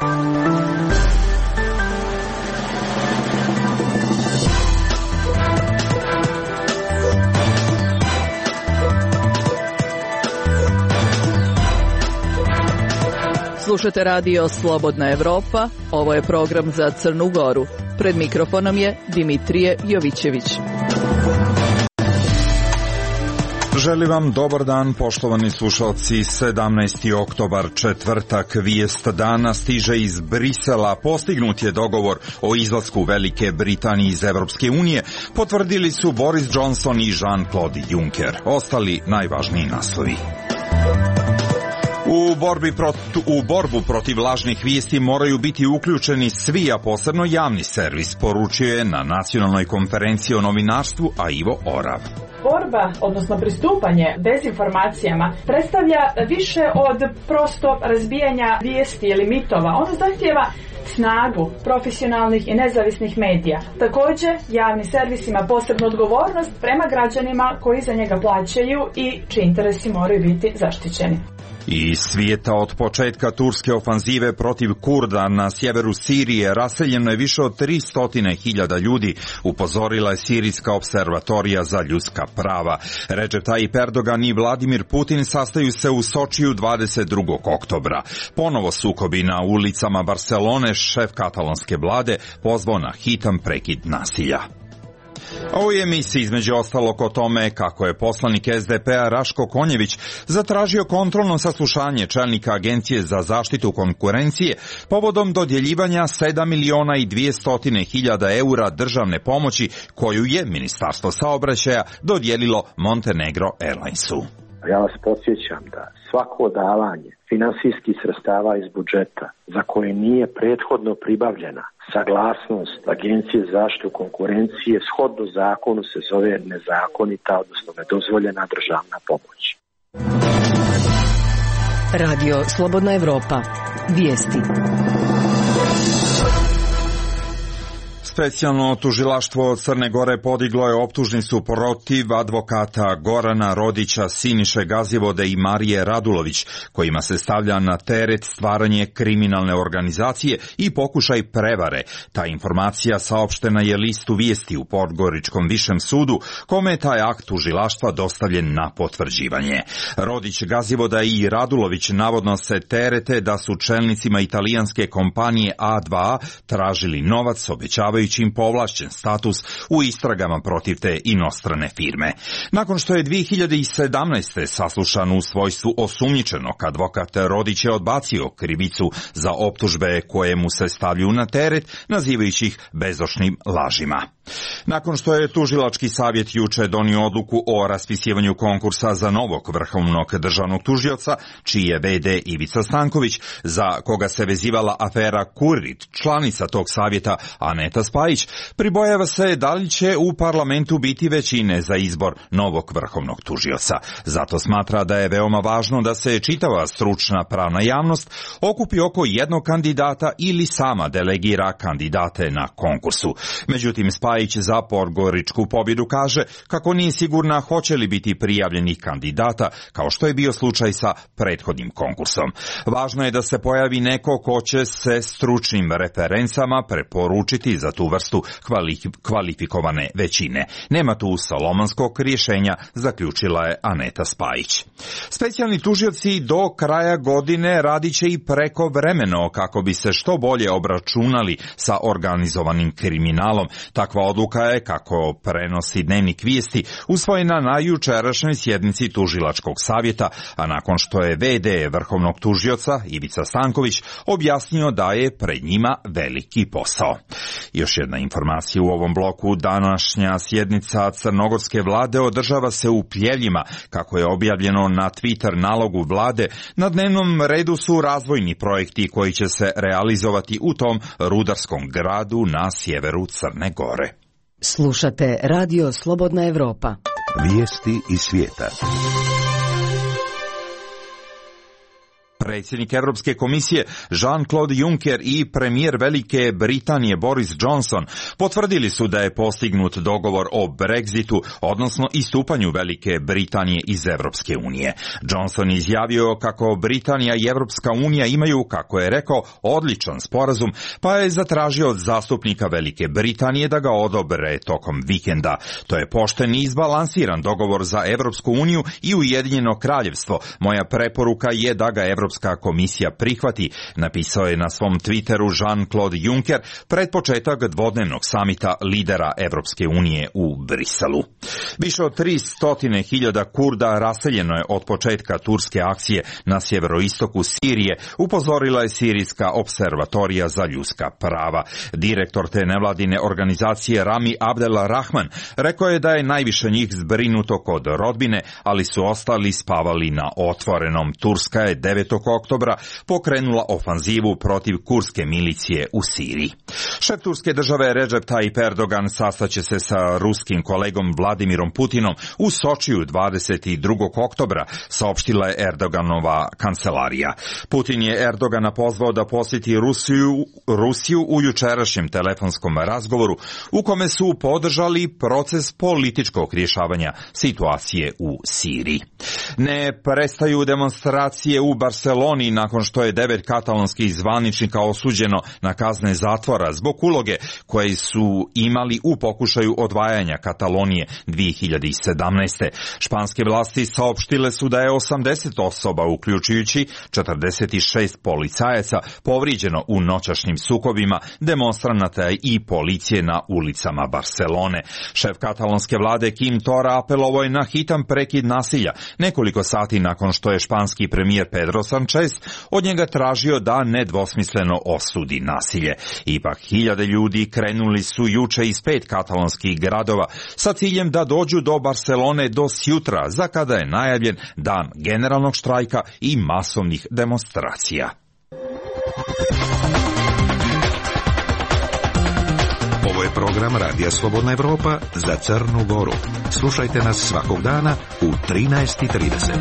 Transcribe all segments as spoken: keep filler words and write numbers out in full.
Slušate radio Slobodna Evropa, ovo je program za Crnu Goru. Pred mikrofonom je Dimitrije Jovićević. Želim vam dobar dan, poštovani slušalci. sedamnaesti oktobar, četvrtak, vijest dana stiže iz Brisela. Postignut je dogovor o izlasku Velike Britanije iz Evropske unije. Potvrdili su Boris Johnson i Jean-Claude Juncker. Ostali najvažniji naslovi. U, borbi prot, u borbu protiv lažnih vijesti moraju biti uključeni svi, a posebno javni servis, poručio je na nacionalnoj konferenciji o novinarstvu a Ivo Orav. Borba, odnosno pristupanje dezinformacijama, predstavlja više od prosto razbijanja vijesti ili mitova. Ono zahtijeva snagu profesionalnih i nezavisnih medija. Također, javni servis ima posebnu odgovornost prema građanima koji za njega plaćaju i čiji interesi moraju biti zaštićeni. Iz svijeta od početka turske ofanzive protiv Kurda na sjeveru Sirije raseljeno je više od tristo hiljada ljudi, upozorila je Sirijska observatorija za ljudska prava. Recep Tayyip Erdogan i Vladimir Putin sastaju se u Sočiju dvadeset drugog oktobra. Ponovo sukobi na ulicama Barcelone, šef katalonske vlade pozvao na hitan prekid nasilja. A u emisiji između ostalog o tome kako je poslanik S D P-a Raško Konjević zatražio kontrolno saslušanje čelnika Agencije za zaštitu konkurencije povodom dodjeljivanja sedam miliona i dvjesto hiljada eura državne pomoći koju je Ministarstvo saobraćaja dodijelilo Montenegro Airlinesu. Ja vas podsjećam da svako davanje finansijskih sredstava iz budžeta za koje nije prethodno pribavljena saglasnost Agencije za zaštitu konkurencije shodno zakonu se zove nezakonita, odnosno nedozvoljena državna pomoć. Radio Slobodna Evropa. Vijesti. Specijalno tužilaštvo Crne Gore podiglo je optužnicu protiv advokata Gorana Rodića, Siniše Gazivode i Marije Radulović, kojima se stavlja na teret stvaranje kriminalne organizacije i pokušaj prevare. Ta informacija saopštena je listu Vijesti u Podgoričkom višem sudu, kome je taj akt tužilaštva dostavljen na potvrđivanje. Rodić, Gazivoda i Radulović navodno se terete da su čelnicima italijanske kompanije A dva A tražili novac, obećavaju im povlašćen status u istragama protiv te inostrane firme. Nakon što je dvije hiljade sedamnaeste. saslušan u svojstvu osumnjičenog, advokat Rodić je odbacio krivicu za optužbe koje mu se stavljaju na teret, nazivajući ih bezošnim lažima. Nakon što je tužilački savjet juče donio odluku o raspisivanju konkursa za novog vrhovnog državnog tužioca, čiji je ve de Ivica Stanković, za koga se vezivala afera Kurit, članica tog savjeta Aneta Spajić, pribojava se da li će u parlamentu biti većine za izbor novog vrhovnog tužioca. Zato smatra da je veoma važno da se čitava stručna pravna javnost okupi oko jednog kandidata ili sama delegira kandidate na konkursu. Međutim, Spajić za Podgoričku pobjedu kaže kako nije sigurna hoće li biti prijavljenih kandidata, kao što je bio slučaj sa prethodnim konkursom. Važno je da se pojavi neko ko će se stručnim referencama preporučiti za tu vrstu kvalifikovane većine. Nema tu solomonskog rješenja, zaključila je Aneta Spajić. Specijalni tužioci do kraja godine radit će i prekovremeno kako bi se što bolje obračunali sa organizovanim kriminalom. Takva odluka je, kako prenosi Dnevnik Vijesti, usvojena na jučerašnjoj sjednici tužilačkog savjeta, a nakon što je ve de vrhovnog tužioca Ivica Stanković objasnio da je pred njima veliki posao. Još jedna informacija u ovom bloku: današnja sjednica crnogorske vlade održava se u Pljeljima, kako je objavljeno na Twitter nalogu vlade. Na dnevnom redu su razvojni projekti koji će se realizovati u tom rudarskom gradu na sjeveru Crne Gore. Slušate Radio Slobodna Evropa. Vijesti iz svijeta. Predsjednik Europske komisije Jean-Claude Juncker i premijer Velike Britanije Boris Johnson potvrdili su da je postignut dogovor o Brexitu, odnosno istupanju Velike Britanije iz Europske unije. Johnson izjavio kako Britanija i Europska unija imaju, kako je rekao, odličan sporazum, pa je zatražio od zastupnika Velike Britanije da ga odobre tokom vikenda. To je pošten i izbalansiran dogovor za Europsku uniju i Ujedinjeno kraljevstvo. Moja preporuka je da ga Europska komisija prihvati, napisao je na svom Twitteru Jean-Claude Juncker pred početak dvodnevnog samita lidera Europske unije u Briselu. Više od tristo hiljada Kurda raseljeno je od početka turske akcije na sjeveroistoku Sirije, upozorila je Sirijska observatorija za ljudska prava. Direktor te nevladine organizacije Rami Abdel Rahman rekao je da je najviše njih zbrinuto kod rodbine, ali su ostali spavali na otvorenom. Turska je devetog oktobra pokrenula ofanzivu protiv kurdske milicije u Siriji. Šef turske države Recep Tayyip Erdogan sastaće se sa ruskim kolegom Vladimirom Putinom u Sočiju dvadeset drugog oktobra, saopštila je Erdoganova kancelarija. Putin je Erdogana pozvao da posjeti Rusiju, Rusiju u jučerašnjem telefonskom razgovoru u kome su podržali proces političkog rješavanja situacije u Siriji. Ne prestaju demonstracije u Barseloni nakon što je devet katalonskih zvaničnika osuđeno na kazne zatvora zbog uloge koje su imali u pokušaju odvajanja Katalonije dvije hiljade sedamnaeste. Španske vlasti saopštile su da je osamdeset osoba, uključujući četrdeset šest policajaca, povrijeđeno u noćašnjim sukobima demonstranata i policije na ulicama Barcelone. Šef katalonske vlade Quim Torra apelovao je na hitan prekid nasilja nekoliko sati nakon što je španski premijer Pedro Sanchez od njega tražio da nedvosmisleno osudi nasilje. Ipak hiljade ljudi krenuli su juče iz pet katalonskih gradova sa ciljem da dođu do Barcelone do sjutra, za kada je najavljen dan generalnog štrajka i masovnih demonstracija. Ovo je program Radija Slobodna Evropa za Crnu Goru. Slušajte nas svakog dana u trinaest i trideset.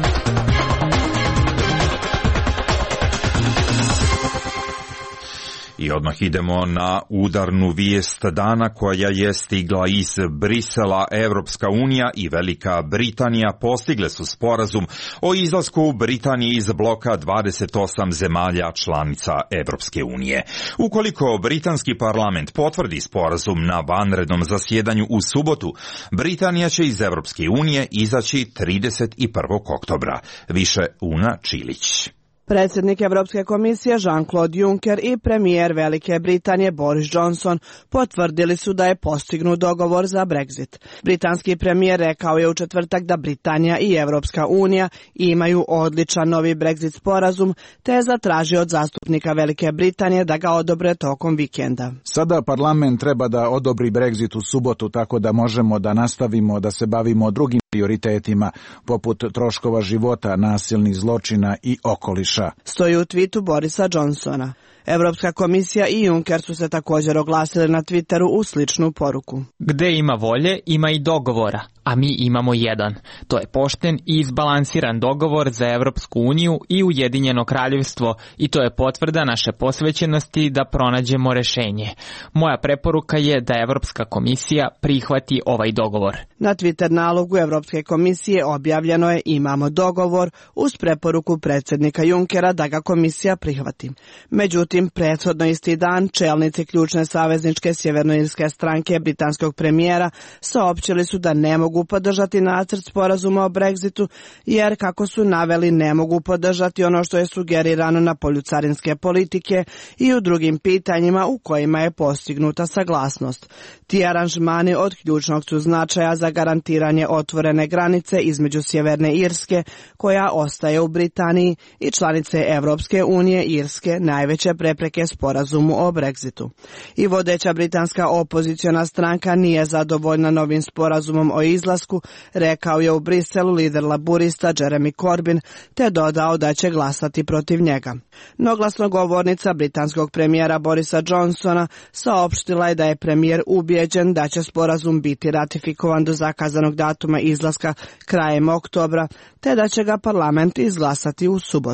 I odmah idemo na udarnu vijest dana koja je stigla iz Brisela. Evropska unija i Velika Britanija postigle su sporazum o izlasku Britanije iz bloka dvadeset osam zemalja članica Evropske unije. Ukoliko britanski parlament potvrdi sporazum na vanrednom zasjedanju u subotu, Britanija će iz Evropske unije izaći trideset prvog oktobra. Više Una Čilić. Predsjednik Europske komisije Jean-Claude Juncker i premijer Velike Britanije Boris Johnson potvrdili su da je postignut dogovor za Brexit. Britanski premijer rekao je u četvrtak da Britanija i Europska unija imaju odličan novi Brexit sporazum, te je zatražio od zastupnika Velike Britanije da ga odobre tokom vikenda. Sada parlament treba da odobri Brexit u subotu, tako da možemo da nastavimo da se bavimo drugim prioritetima, poput troškova života, nasilnih zločina i okoliša. Stoji u twitu Borisa Johnsona. Europska komisija i Juncker su se također oglasili na Twitteru u sličnu poruku. Gde ima volje, ima i dogovora, a mi imamo jedan. To je pošten i izbalansiran dogovor za Evropsku uniju i Ujedinjeno kraljevstvo i to je potvrda naše posvećenosti da pronađemo rešenje. Moja preporuka je da Evropska komisija prihvati ovaj dogovor. Na Twitter nalogu Evropske komisije objavljeno je imamo dogovor uz preporuku predsjednika Junckera da ga komisija prihvati. Međutim, prethodno isti dan čelnici ključne savezničke sjevernoirske stranke britanskog premijera saopćili su da ne mogu podržati nacrt sporazuma o Brexitu, jer kako su naveli ne mogu podržati ono što je sugerirano na polju carinske politike i u drugim pitanjima u kojima je postignuta saglasnost. Ti aranžmani od ključnog su značaja za garantiranje otvorene granice između Sjeverne Irske, koja ostaje u Britaniji, i članice Evropske unije Irske, najveće prepreke sporazumu o Brexitu. I vodeća britanska opoziciona stranka nije zadovoljna novim sporazumom o izlasku, rekao je u Briselu lider laburista Jeremy Corbyn, te dodao da će glasati protiv njega. No glasnogovornica britanskog premijera Borisa Johnsona saopštila je da je premijer ubijeđen da će sporazum biti ratifikovan do zakazanog datuma izlaska krajem oktobra, te da će ga parlament izglasati u subotu.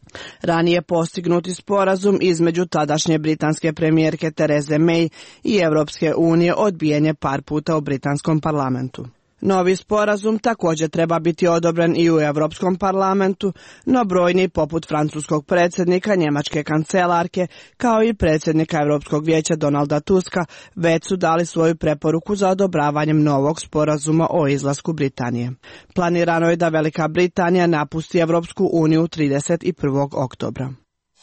Ranije postignuti sporazum između tadašnje britanske premijerke Tereze May i Europske unije odbijen je par puta u britanskom parlamentu. Novi sporazum također treba biti odobren i u Europskom parlamentu, no brojni poput francuskog predsjednika, njemačke kancelarke, kao i predsjednika Europskog vijeća Donalda Tuska, već su dali svoju preporuku za odobravanjem novog sporazuma o izlasku Britanije. Planirano je da Velika Britanija napusti Europsku uniju trideset prvog oktobra.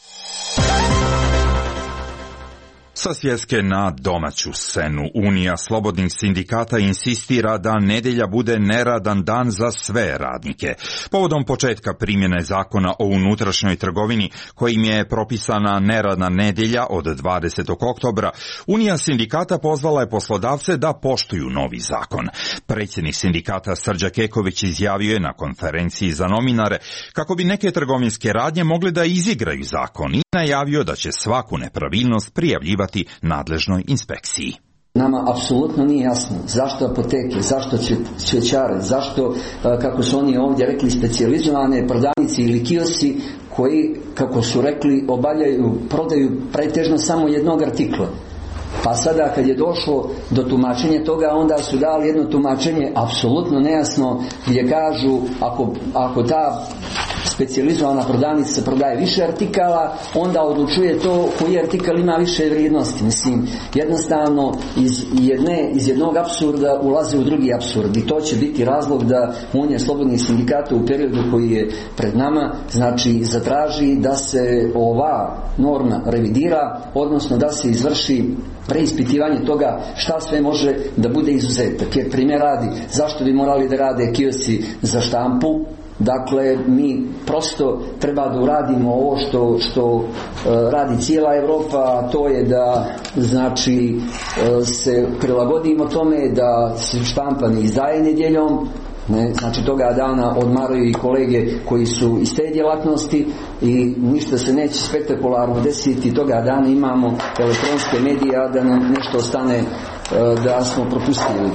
Sa svjetske na domaću scenu, Unija slobodnih sindikata insistira da nedjelja bude neradan dan za sve radnike. Povodom početka primjene zakona o unutrašnjoj trgovini, kojim je propisana neradna nedjelja od dvadesetog oktobra, Unija sindikata pozvala je poslodavce da poštuju novi zakon. Predsjednik sindikata Srđa Keković izjavio je na konferenciji za novinare kako bi neke trgovinske radnje mogle da izigraju zakon i najavio da će svaku nepravilnost prijavljivati nadležnoj inspekciji. Nama apsolutno nije jasno zašto apoteke, zašto cvjećare, zašto, kako su oni ovdje rekli, specijalizovane prodavnice ili kiosi koji, kako su rekli, obavljaju, prodaju pretežno samo jednog artikla. Pa sada kad je došlo do tumačenja toga, onda su dali jedno tumačenje apsolutno nejasno gdje kažu ako, ako ta specijalizovana prodavnica prodaje više artikala, onda odlučuje to koji artikal ima više vrijednosti. Mislim, jednostavno iz, jedne, iz jednog apsurda ulaze u drugi apsurd i to će biti razlog da Unija slobodnih sindikata u periodu koji je pred nama, znači zatraži da se ova norma revidira, odnosno da se izvrši preispitivanje toga šta sve može da bude izuzetak. Jer primjer radi, zašto bi morali da rade kiosi za štampu? Dakle, mi prosto treba da uradimo ovo što, što e, radi cijela Europa, a to je da znači e, se prilagodimo tome da se štampa ne izdaje nedjeljom. Ne, znači toga dana odmaraju i kolege koji su iz te djelatnosti i ništa se neće spektakularno desiti. Toga dana imamo elektronske medije, a da nam nešto ostane da smo propustili.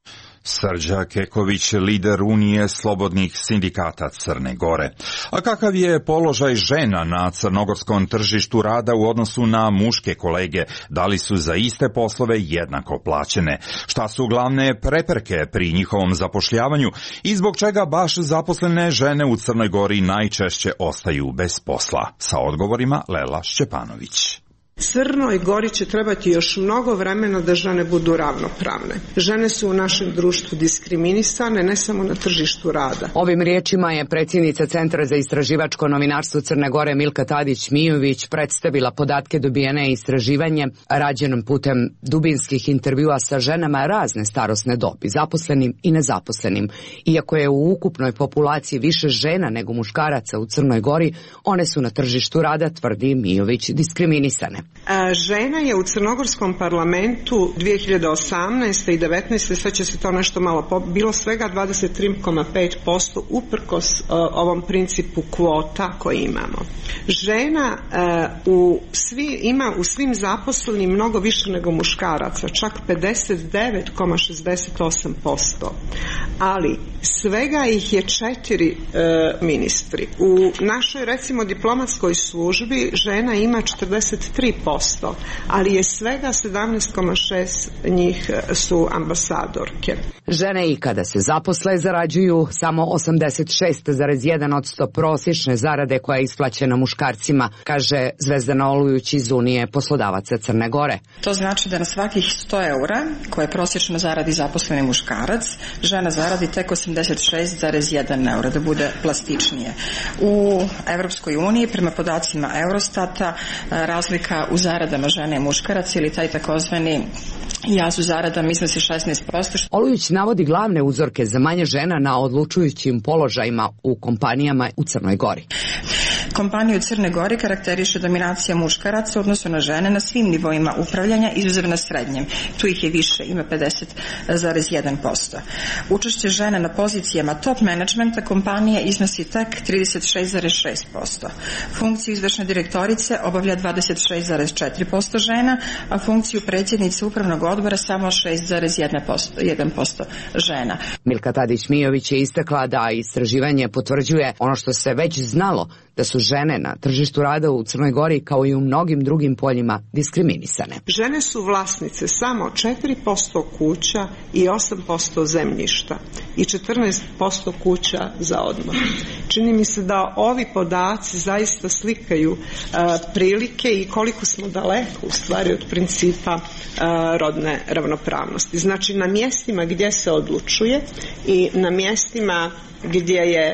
Srđa Keković, lider Unije slobodnih sindikata Crne Gore. A kakav je položaj žena na crnogorskom tržištu rada u odnosu na muške kolege? Da li su za iste poslove jednako plaćene? Šta su glavne prepreke pri njihovom zapošljavanju i zbog čega baš zaposlene žene u Crnoj Gori najčešće ostaju bez posla? Sa odgovorima Lela Šćepanović. Crnoj Gori će trebati još mnogo vremena da žene budu ravnopravne. Žene su u našem društvu diskriminisane, ne samo na tržištu rada. Ovim riječima je predsjednica Centra za istraživačko novinarstvo Crne Gore Milka Tadić-Mijović predstavila podatke dobijene istraživanje rađenom putem dubinskih intervjua sa ženama razne starosne dobi, zaposlenim i nezaposlenim. Iako je u ukupnoj populaciji više žena nego muškaraca u Crnoj Gori, one su na tržištu rada, tvrdi Mijović, diskriminisane. Žena je u crnogorskom parlamentu dvije hiljade osamnaeste i devetnaeste sve će se to nešto malo po, bilo svega dvadeset tri zarez pet posto uprkos uh, ovom principu kvota koji imamo. Žena uh, u svi, ima u svim zaposlenim mnogo više nego muškaraca, čak pedeset devet zarez šezdeset osam posto. Ali svega ih je četiri uh, ministri. U našoj recimo diplomatskoj službi žena ima četrdeset tri posto, ali je svega sedamnaest zarez šest njih su ambasadorke. Žene i kada se zaposle zarađuju samo osamdeset šest zarez jedan posto prosječne zarade koja je isplaćena muškarcima, kaže Zvezdana Olujuć iz Unije poslodavaca Crne Gore. To znači da na svakih sto eura koje prosječno zaradi zaposleni muškarac, žena zaradi tek osamdeset šest zarez jedan eura, da bude plastičnije. U Evropskoj uniji prema podacima Eurostata razlika u zaradama žene i muškaraca ili taj takozvani jaz u zaradama iznosi šesnaest posto. Olujić navodi glavne uzorke za manje žena na odlučujućim položajima u kompanijama u Crnoj Gori. Kompaniju u Crne Gori karakteriše dominacija muškaraca u odnosu na žene na svim nivoima upravljanja, izuzev na srednjem. Tu ih je više, ima pedeset zarez jedan posto. Učešće žena na pozicijama top menadžmenta kompanije iznosi tek trideset šest zarez šest posto. Funkciju izvršne direktorice obavlja dvadeset šest zarez četiri posto žena, a funkciju predsjednice upravnog odbora samo šest zarez jedan posto žena. Milka Tadić-Mijović je istakla da istraživanje potvrđuje ono što se već znalo, da su žene na tržištu rada u Crnoj Gori kao i u mnogim drugim poljima diskriminisane. Žene su vlasnice samo četiri posto kuća i osam posto zemljišta i četrnaest posto kuća za odmor. Čini mi se da ovi podaci zaista slikaju uh, prilike i koliko smo daleko u stvari od principa uh, rodne ravnopravnosti. Znači na mjestima gdje se odlučuje i na mjestima gdje je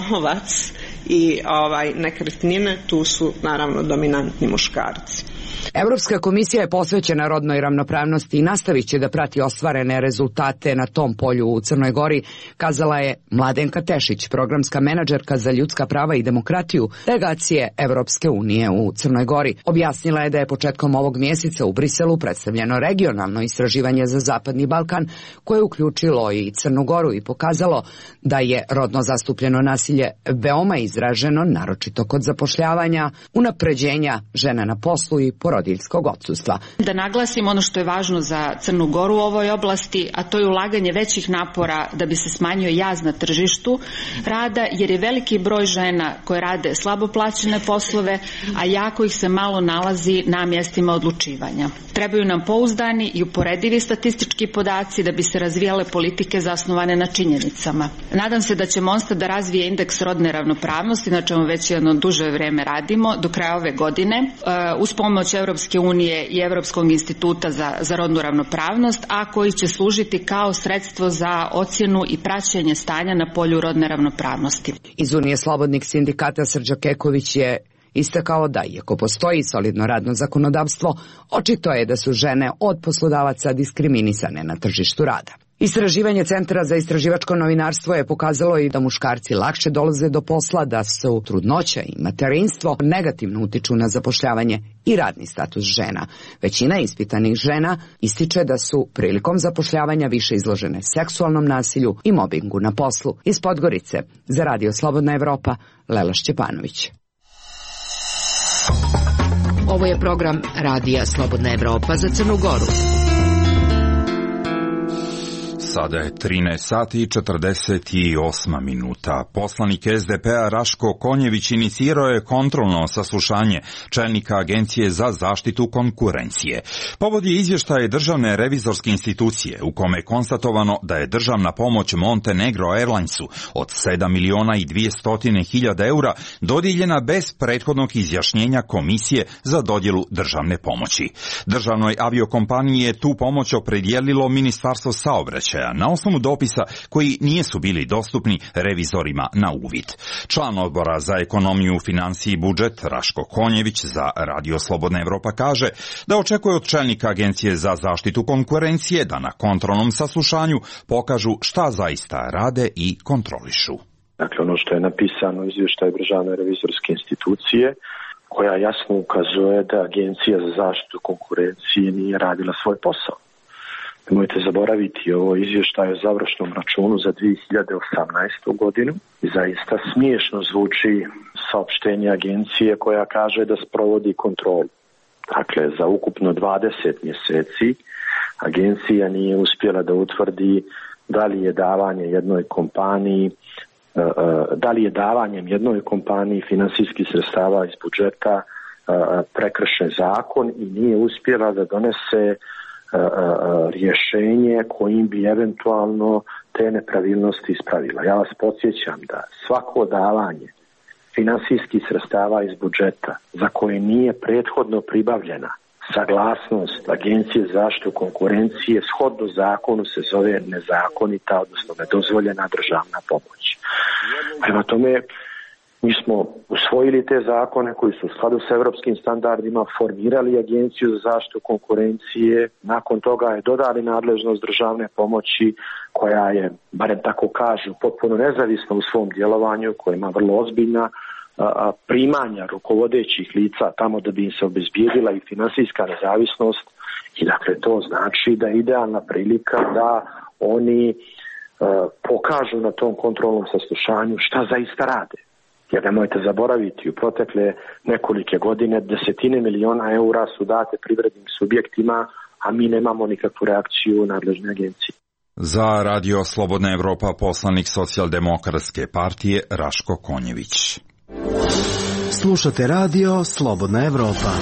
novac i ovaj nekretnine, tu su naravno dominantni muškarci. Evropska komisija je posvećena rodnoj ravnopravnosti i nastavit će da prati ostvarene rezultate na tom polju u Crnoj Gori, kazala je Mladenka Tešić, programska menadžerka za ljudska prava i demokratiju delegacije Evropske unije u Crnoj Gori. Objasnila je da je početkom ovog mjeseca u Briselu predstavljeno regionalno istraživanje za Zapadni Balkan koje je uključilo i Crnu Goru i pokazalo da je rodno zastupljeno nasilje veoma izraženo, naročito kod zapošljavanja, unapređenja žena na poslu i porodiljskog odsustva. Da naglasim ono što je važno za Crnu Goru u ovoj oblasti, a to je ulaganje većih napora da bi se smanjio jaz na tržištu rada, jer je veliki broj žena koje rade slabo plaćene poslove, a jako ih se malo nalazi na mjestima odlučivanja. Trebaju nam pouzdani i uporedivi statistički podaci da bi se razvijale politike zasnovane na činjenicama. Nadam se da će Monster da razvije indeks rodne ravnopravnosti, na čemu već jedno duže vrijeme radimo, do kraja ove godine, uz pomoć Europske unije i Europskog instituta za, za rodnu ravnopravnost, a koji će služiti kao sredstvo za ocjenu i praćenje stanja na polju rodne ravnopravnosti. Iz Unije slobodnih sindikata Srđa Keković je istakao da, iako postoji solidno radno zakonodavstvo, očito je da su žene od poslodavaca diskriminisane na tržištu rada. Istraživanje Centra za istraživačko novinarstvo je pokazalo i da muškarci lakše dolaze do posla, da su trudnoća i materinstvo negativno utiču na zapošljavanje i radni status žena. Većina ispitanih žena ističe da su prilikom zapošljavanja više izložene seksualnom nasilju i mobingu na poslu. Iz Podgorice, za Radio Slobodna Evropa, Lela Šćepanović. Ovo je program Radija Slobodna Evropa za Crnu Goru. Sada je trinaest sati i četrdeset osam minuta. Poslanik S D P-a Raško Konjević inicirao je kontrolno saslušanje čelnika Agencije za zaštitu konkurencije. Povod je izvještaj Državne revizorske institucije u kome je konstatovano da je državna pomoć Montenegro Airlinesu od sedam miliona i dvjesto hiljada eura dodijeljena bez prethodnog izjašnjenja Komisije za dodjelu državne pomoći. Državnoj aviokompaniji je tu pomoć opredijelilo Ministarstvo saobraćaja na osnovu dopisa koji nisu bili dostupni revizorima na uvid. Član odbora za ekonomiju, financije i budžet Raško Konjević za Radio Slobodna Evropa kaže da očekuje od čelnika Agencije za zaštitu konkurencije da na kontrolnom saslušanju pokažu šta zaista rade i kontrolišu. Dakle, ono što je napisano u izvještaju Državne revizorske institucije, koja jasno ukazuje da Agencija za zaštitu konkurencije nije radila svoj posao. Nemojte zaboraviti, ovo izvještaj o završnom računu za dvije hiljade osamnaestu godinu i zaista smiješno zvuči saopštenje agencije koja kaže da sprovodi kontrolu. Dakle, za ukupno dvadeset mjeseci agencija nije uspjela da utvrdi da li je davanje jednoj kompaniji, da li je davanjem jednoj kompaniji finansijskih sredstava iz budžeta prekršen zakon i nije uspjela da donese rješenje kojim bi eventualno te nepravilnosti ispravila. Ja vas podsjećam da svako davanje finansijskih sredstava iz budžeta za koje nije prethodno pribavljena saglasnost Agencije za zaštitu konkurencije shodno zakonu se zove nezakonita, odnosno nedozvoljena državna pomoć. Prema tome, mi smo usvojili te zakone koji su u skladu s europskim standardima, formirali Agenciju za zaštitu konkurencije, nakon toga je dodali nadležnost državne pomoći koja je, barem tako kažu, potpuno nezavisna u svom djelovanju, koja ima vrlo ozbiljna a, a, primanja rukovodećih lica tamo da bi im se obezbijedila i finansijska nezavisnost i dakle to znači da je idealna prilika da oni a, pokažu na tom kontrolnom saslušanju šta zaista rade. Jer nemojte zaboraviti, u protekle nekolike godine desetine miliona eura su date privrednim subjektima, a mi nemamo nikakvu reakciju nadležne agencije. Za Radio Slobodna Evropa poslanik Socijaldemokratske partije Raško Konjević. Slušate radio Slobodna Evropa.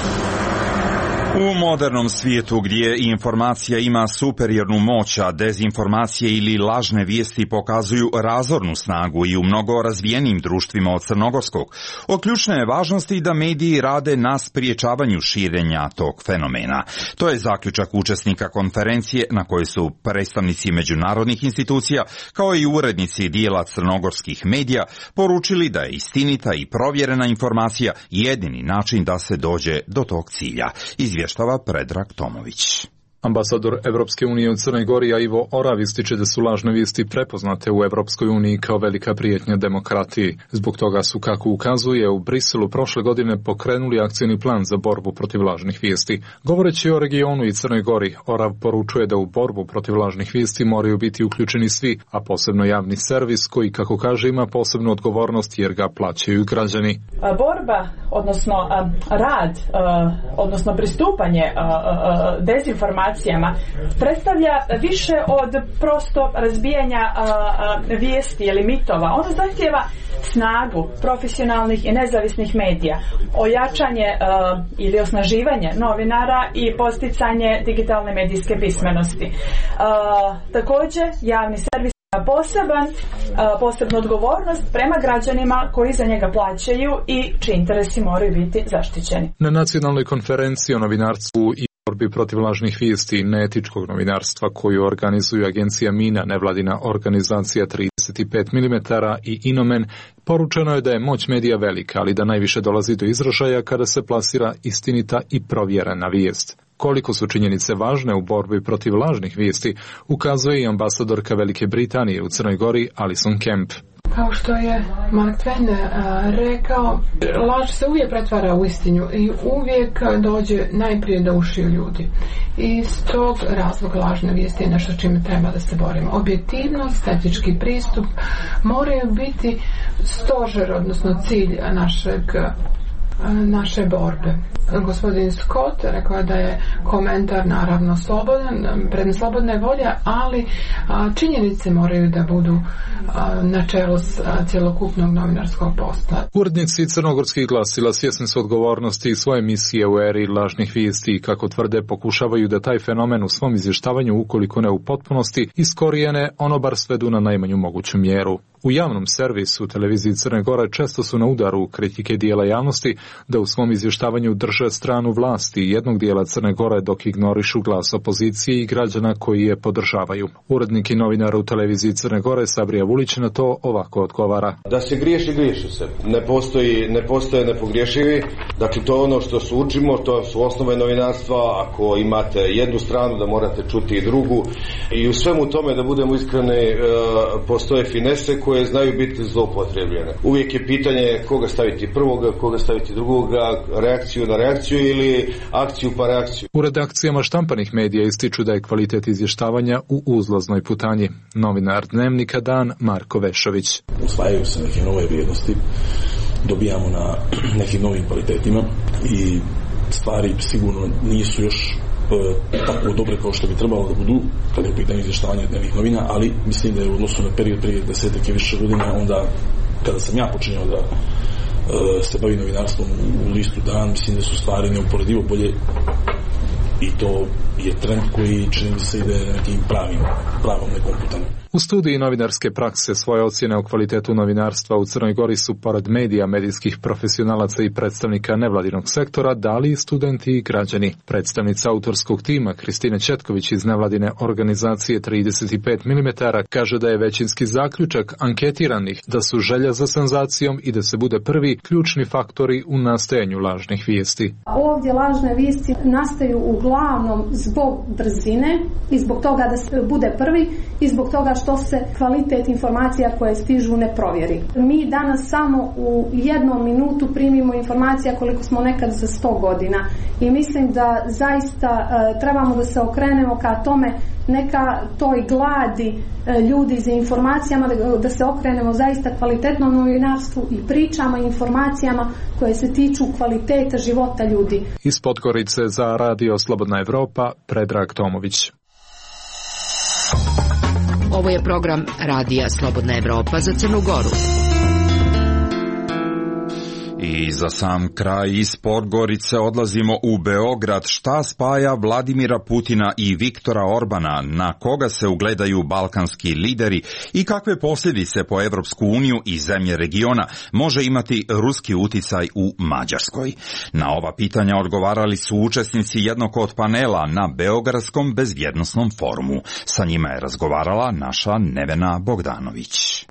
U modernom svijetu gdje informacija ima superiornu moć, a dezinformacije ili lažne vijesti pokazuju razornu snagu i u mnogo razvijenim društvima od crnogorskog, od ključne je važnosti da mediji rade na spriječavanju širenja tog fenomena. To je zaključak učesnika konferencije na kojoj su predstavnici međunarodnih institucija, kao i urednici dijela crnogorskih medija, poručili da je istinita i provjerena informacija jedini način da se dođe do tog cilja. Izvještava Predrag Tomović. Ambasador Evropske unije u Crnoj Gori Ivo Orav ističe da su lažne vijesti prepoznate u Evropskoj uniji kao velika prijetnja demokratiji. Zbog toga su, kako ukazuje, u Briselu prošle godine pokrenuli akcijni plan za borbu protiv lažnih vijesti. Govoreći o regionu i Crnoj Gori, Orav poručuje da u borbu protiv lažnih vijesti moraju biti uključeni svi, a posebno javni servis koji, kako kaže, ima posebnu odgovornost jer ga plaćaju građani. Borba, odnosno rad, odnosno pristupanje dezinformacijama predstavlja više od prosto razbijanja a, a, vijesti ili mitova. Ono zahtijeva snagu profesionalnih i nezavisnih medija, ojačanje a, ili osnaživanje novinara i posticanje digitalne medijske pismenosti. A, također, javni servis ima poseban, a, posebnu odgovornost prema građanima koji za njega plaćaju i čiji interesi moraju biti zaštićeni. Na nacionalnoj konferenciji o novinarstvu i borbi protiv lažnih vijesti i neetičkog novinarstva koju organizuju agencija Mina, nevladina organizacija trideset pet milimetara i Inomen, poručeno je da je moć medija velika, ali da najviše dolazi do izražaja kada se plasira istinita i provjerena vijest. Koliko su činjenice važne u borbi protiv lažnih vijesti, ukazuje i ambasadorka Velike Britanije u Crnoj Gori Alison Kemp. Kao što je Mark Twain rekao, laž se uvijek pretvara u istinu i uvijek dođe najprije do ušiju ljudi. I iz tog razloga lažne vijesti je nešto čime treba da se borimo. Objektivnost, etički pristup moraju biti stožer, odnosno cilj našeg naše borbe. Gospodin Scott rekao je da je komentar naravno slobodan, predmet slobodne volje, ali a, činjenice moraju da budu a, na čelu a, cjelokupnog novinarskog posla. Urednici crnogorskih glasila svjesni su odgovornosti i svoje misije u eri lažnih vijesti i, kako tvrde, pokušavaju da taj fenomen u svom izvještavanju, ukoliko ne u potpunosti, iskorijene, ono bar svedu na najmanju moguću mjeru. U javnom servisu televiziji Crne Gore često su na udaru kritike dijela javnosti da u svom izvještavanju drže stranu vlasti jednog dijela Crne Gore dok ignorišu glas opozicije i građana koji je podržavaju. Urednik i novinar u televiziji Crne Gore Sabrija Vulić na to ovako odgovara. Da se griješi, griješi se. Ne postoji, ne postoje nepogriješivi. Dakle, to je ono što se učimo, to su osnove novinarstva. Ako imate jednu stranu, da morate čuti i drugu. I u svemu tome, da budemo iskreni, postoje finese koje znaju biti zloupotrebljene. Uvijek je pitanje koga staviti prvoga, koga staviti drugoga, reakciju na reakciju ili akciju pa reakciju. U redakcijama štampanih medija ističu da je kvalitet izvještavanja u uzlaznoj putanji. Novinar Dnevnika Dan Marko Vešović. Usvajaju se neke nove vrijednosti, dobijamo na nekim novim kvalitetima i stvari sigurno nisu još tako dobre kao što bi trebalo da budu kada je u pitanju izvještavanja dnevnih novina, ali mislim da je u odnosu na period prije desetak i više godina, onda kada sam ja počinjao da uh, se bavi novinarstvom u listu Dan, mislim da su stvari neuporedivo bolje i to je trend koji čini mi se ide nekim pravim, pravom nekom putanju. U studiji novinarske prakse svoje ocjene o kvalitetu novinarstva u Crnoj Gori su pored medija, medijskih profesionalaca i predstavnika nevladinog sektora dali studenti i građani. Predstavnica autorskog tima Kristina Četković iz nevladine organizacije trideset pet milimetara kaže da je većinski zaključak anketiranih da su želja za senzacijom i da se bude prvi ključni faktori u nastajanju lažnih vijesti. Ovdje lažne vijesti nastaju uglavnom zbog brzine i zbog toga da se bude prvi i zbog toga što se kvalitet informacija koje stižu ne provjeri. Mi danas samo u jednom minutu primimo informacija koliko smo nekad za sto godina i mislim da zaista e, trebamo da se okrenemo ka tome, neka toj gladi e, ljudi za informacijama, da, da se okrenemo zaista kvalitetnom novinarstvu i pričama i informacijama koje se tiču kvaliteta života ljudi. Iz Podgorice za Radio Slobodna Evropa, Predrag Tomović. Ovo je program Radija Slobodna Evropa za Crnu Goru. I za sam kraj iz Podgorice odlazimo u Beograd. Šta spaja Vladimira Putina i Viktora Orbana, na koga se ugledaju balkanski lideri i kakve posljedice po Evropsku uniju i zemlje regiona može imati ruski uticaj u Mađarskoj? Na ova pitanja odgovarali su učesnici jednog od panela na Beogradskom bezbjednosnom forumu. Sa njima je razgovarala naša Nevena Bogdanović.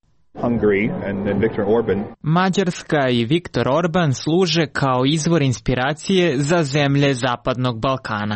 Mađarska i Viktor Orban služe kao izvor inspiracije za zemlje Zapadnog Balkana.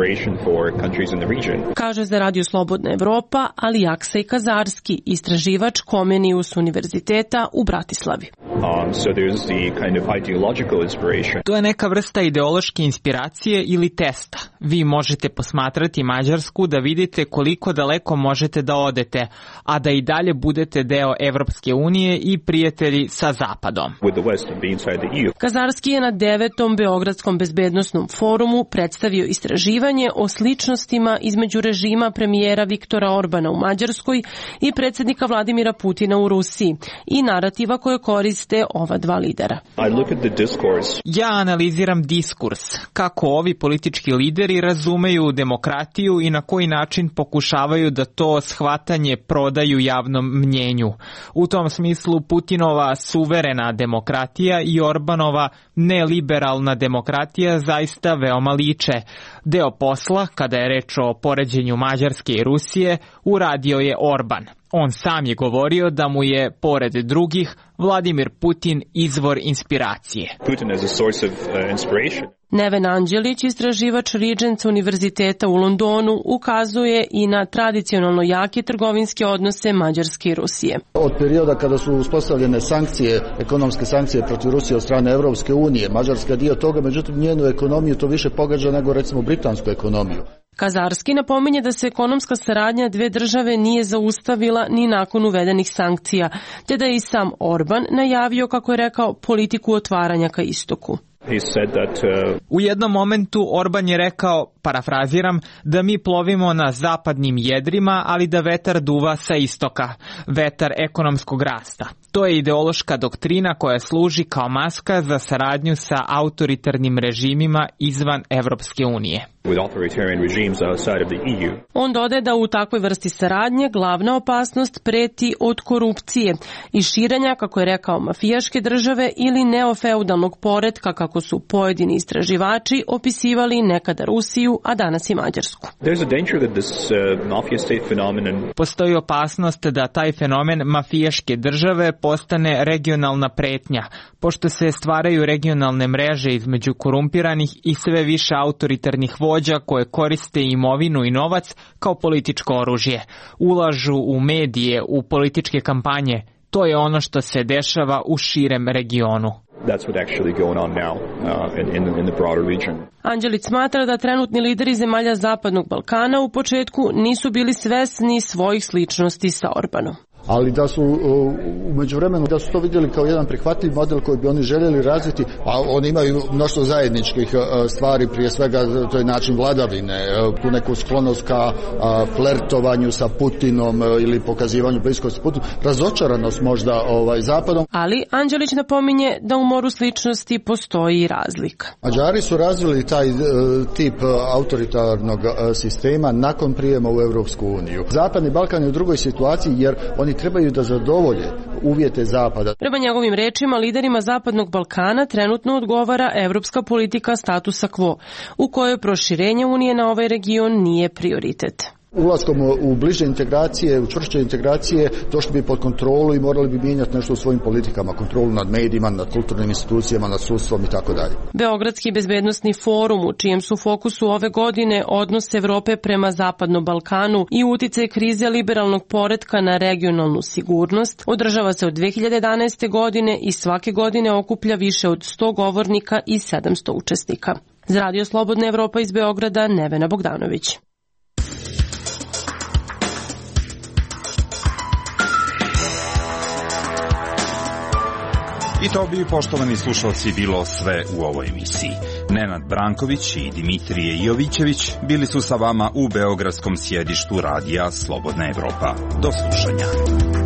Kaže za Radio Slobodna Evropa Alijaksej Kazarski, istraživač Komenius univerziteta u Bratislavi. Um, so there's the kind of ideological inspiration. To je neka vrsta ideološke inspiracije ili testa. Vi možete posmatrati Mađarsku da vidite koliko daleko možete da odete, a da i dalje budete deo Evropske unije i prijatelji sa Zapadom. Kazarski je na devetom Beogradskom bezbednosnom forumu predstavio istraživanje o sličnostima između režima premijera Viktora Orbana u Mađarskoj i predsjednika Vladimira Putina u Rusiji i narativa koje koriste ova dva lidera. Ja analiziram diskurs, kako ovi politički lideri razumeju demokratiju i na koji način pokušavaju da to shvatanje prodaju javnom mnjenju. U tom smislu Putinova suverena demokratija i Orbanova neliberalna demokratija zaista veoma liče. Deo posla, kada je reč o poređenju Mađarske i Rusije, uradio je Orban. On sam je govorio da mu je, pored drugih, Vladimir Putin izvor inspiracije. Putin as a source of uh, inspiration. Neven Anđelić, istraživač Regents univerziteta u Londonu, ukazuje i na tradicionalno jake trgovinske odnose Mađarske i Rusije. Od perioda kada su uspostavljene sankcije, ekonomske sankcije protiv Rusije od strane Evropske unije, Mađarska je dio toga, međutim njenu ekonomiju to više pogađa nego recimo britansku ekonomiju. Kazarski napominje da se ekonomska saradnja dve države nije zaustavila ni nakon uvedenih sankcija, te da je i sam Orban najavio, kako je rekao, politiku otvaranja ka istoku. He said that, uh... U jednom momentu Orban je rekao, parafraziram, da mi plovimo na zapadnim jedrima, ali da vetar duva sa istoka, vetar ekonomskog rasta. To je ideološka doktrina koja služi kao maska za saradnju sa autoritarnim režimima izvan Evropske unije. On dodaje da u takvoj vrsti saradnje glavna opasnost preti od korupcije i širenja, kako je rekao, mafijaške države ili neofeudalnog poretka, kako su pojedini istraživači opisivali nekada Rusiju, a danas i Mađarsku. Postoji opasnost da taj fenomen mafijaške države postane regionalna pretnja, pošto se stvaraju regionalne mreže između korumpiranih i sve više autoritarnih vođa koje koriste imovinu i novac kao političko oružje. Ulažu u medije, u političke kampanje. To je ono što se dešava u širem regionu. That's what actually going on now uh, in, in, the, in the broader region. Anđelić smatra da trenutni lideri zemalja Zapadnog Balkana u početku nisu bili svesni svojih sličnosti sa Orbanom. Ali da su u međuvremenu da su to vidjeli kao jedan prihvatljiv model koji bi oni željeli razviti, a oni imaju mnoštvo zajedničkih stvari, prije svega to je način vladavine, tu neku sklonost ka flertovanju sa Putinom ili pokazivanju bliskosti Putinu, razočaranost možda ovaj, Zapadom. Ali Anđelić napominje da u moru sličnosti postoji i razlika. Mađari su razvili taj tip autoritarnog sistema nakon prijema u Evropsku uniju. Zapadni Balkan je u drugoj situaciji jer oni trebaju da zadovolje uvjete Zapada. Prema njegovim rečima, liderima Zapadnog Balkana trenutno odgovara evropska politika statusa quo, u kojoj proširenje Unije na ovaj region nije prioritet. Ulaskom u bliže integracije, u čvršće integracije, došli bi pod kontrolu i morali bi mijenjati nešto u svojim politikama, kontrolu nad medijima, nad kulturnim institucijama, nad sudstvom i tako dalje. Beogradski bezbednosni forum, u čijem su fokusu ove godine odnos Evrope prema Zapadnom Balkanu i uticaj krize liberalnog poretka na regionalnu sigurnost, održava se od dve hiljade jedanaeste. godine i svake godine okuplja više od sto govornika i sedamsto učesnika. Za Radio Slobodna Evropa iz Beograda, Nevena Bogdanović. I to bi, poštovani slušalci, bilo sve u ovoj emisiji. Nenad Branković i Dimitrije Jovićević bili su sa vama u beogradskom sjedištu Radija Slobodna Evropa. Do slušanja.